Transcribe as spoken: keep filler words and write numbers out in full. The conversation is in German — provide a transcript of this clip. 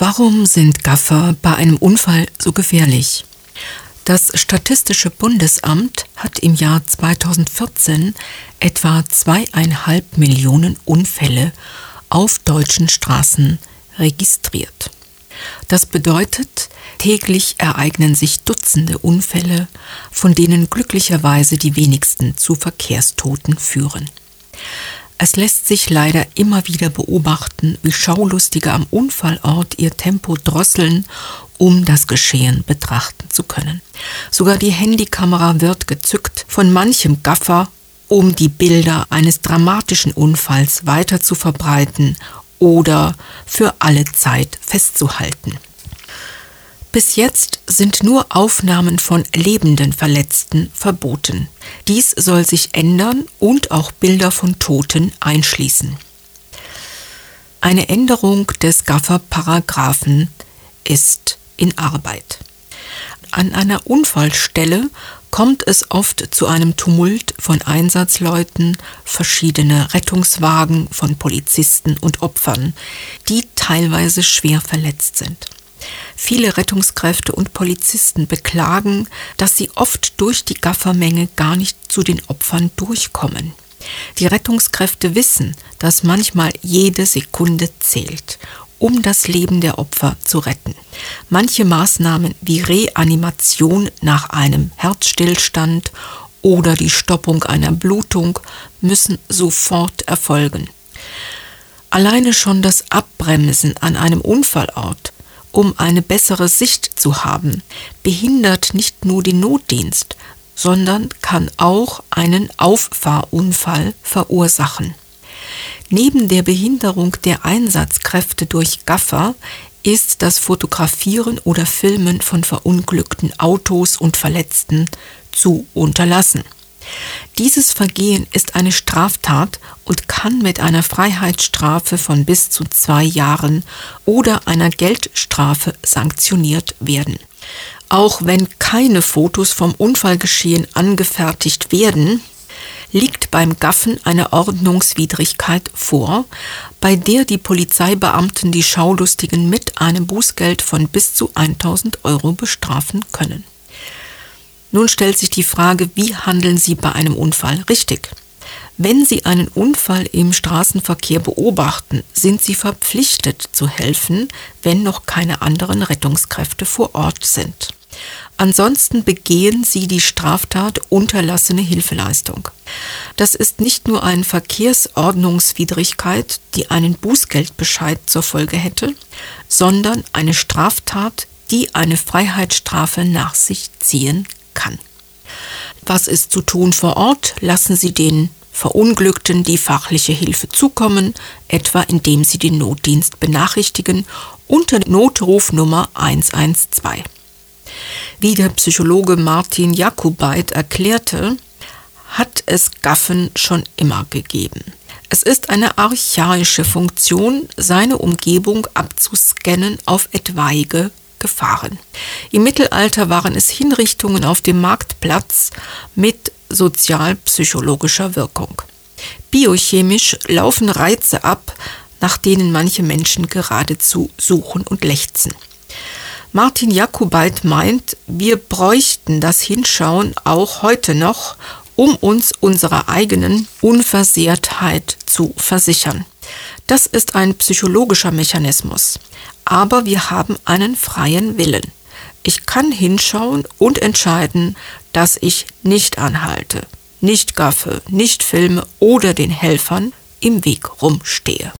Warum sind Gaffer bei einem Unfall so gefährlich? Das Statistische Bundesamt hat im Jahr zweitausendvierzehn etwa zweieinhalb Millionen Unfälle auf deutschen Straßen registriert. Das bedeutet, täglich ereignen sich Dutzende Unfälle, von denen glücklicherweise die wenigsten zu Verkehrstoten führen. Es lässt sich leider immer wieder beobachten, wie Schaulustige am Unfallort ihr Tempo drosseln, um das Geschehen betrachten zu können. Sogar die Handykamera wird gezückt von manchem Gaffer, um die Bilder eines dramatischen Unfalls weiter zu verbreiten oder für alle Zeit festzuhalten. Bis jetzt sind nur Aufnahmen von lebenden Verletzten verboten. Dies soll sich ändern und auch Bilder von Toten einschließen. Eine Änderung des Gaffer-Paragraphen ist in Arbeit. An einer Unfallstelle kommt es oft zu einem Tumult von Einsatzleuten, verschiedene Rettungswagen von Polizisten und Opfern, die teilweise schwer verletzt sind. Viele Rettungskräfte und Polizisten beklagen, dass sie oft durch die Gaffermenge gar nicht zu den Opfern durchkommen. Die Rettungskräfte wissen, dass manchmal jede Sekunde zählt, um das Leben der Opfer zu retten. Manche Maßnahmen wie Reanimation nach einem Herzstillstand oder die Stoppung einer Blutung müssen sofort erfolgen. Alleine schon das Abbremsen an einem Unfallort, um eine bessere Sicht zu haben, behindert nicht nur den Notdienst, sondern kann auch einen Auffahrunfall verursachen. Neben der Behinderung der Einsatzkräfte durch Gaffer ist das Fotografieren oder Filmen von verunglückten Autos und Verletzten zu unterlassen. Dieses Vergehen ist eine Straftat und kann mit einer Freiheitsstrafe von bis zu zwei Jahren oder einer Geldstrafe sanktioniert werden. Auch wenn keine Fotos vom Unfallgeschehen angefertigt werden, liegt beim Gaffen eine Ordnungswidrigkeit vor, bei der die Polizeibeamten die Schaulustigen mit einem Bußgeld von bis zu tausend Euro bestrafen können. Nun stellt sich die Frage, wie handeln Sie bei einem Unfall richtig? Wenn Sie einen Unfall im Straßenverkehr beobachten, sind Sie verpflichtet zu helfen, wenn noch keine anderen Rettungskräfte vor Ort sind. Ansonsten begehen Sie die Straftat unterlassene Hilfeleistung. Das ist nicht nur eine Verkehrsordnungswidrigkeit, die einen Bußgeldbescheid zur Folge hätte, sondern eine Straftat, die eine Freiheitsstrafe nach sich ziehen kann. Was ist zu tun vor Ort? Lassen Sie den Verunglückten die fachliche Hilfe zukommen, etwa indem Sie den Notdienst benachrichtigen unter Notrufnummer eins eins zwei. Wie der Psychologe Martin Jakubait erklärte, hat es Gaffen schon immer gegeben. Es ist eine archaische Funktion, seine Umgebung abzuscannen auf etwaige Gefahren. Im Mittelalter waren es Hinrichtungen auf dem Marktplatz mit sozialpsychologischer Wirkung. Biochemisch laufen Reize ab, nach denen manche Menschen geradezu suchen und lechzen. Martin Jakubait meint, wir bräuchten das Hinschauen auch heute noch, um uns unserer eigenen Unversehrtheit zu versichern. Das ist ein psychologischer Mechanismus, aber wir haben einen freien Willen. Ich kann hinschauen und entscheiden, dass ich nicht anhalte, nicht gaffe, nicht filme oder den Helfern im Weg rumstehe.